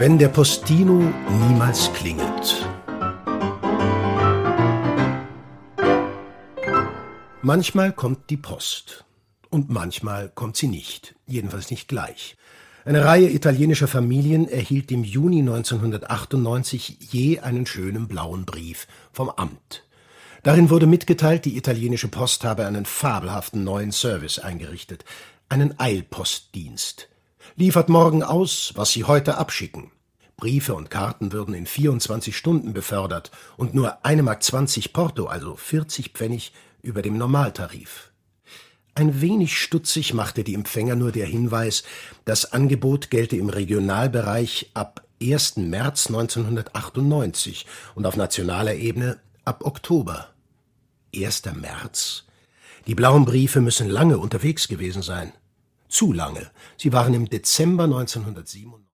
Wenn der Postino niemals klingelt. Manchmal kommt die Post und manchmal kommt sie nicht, jedenfalls nicht gleich. Eine Reihe italienischer Familien erhielt im Juni 1998 je einen schönen blauen Brief vom Amt. Darin wurde mitgeteilt, die italienische Post habe einen fabelhaften neuen Service eingerichtet, einen Eilpostdienst. Liefert morgen aus, was Sie heute abschicken. Briefe und Karten würden in 24 Stunden befördert und nur 1,20 Mark Porto, also 40 Pfennig, über dem Normaltarif. Ein wenig stutzig machte die Empfänger nur der Hinweis, das Angebot gelte im Regionalbereich ab 1. März 1998 und auf nationaler Ebene ab Oktober. 1. März? Die blauen Briefe müssen lange unterwegs gewesen sein. Zu lange. Sie waren im Dezember 1997.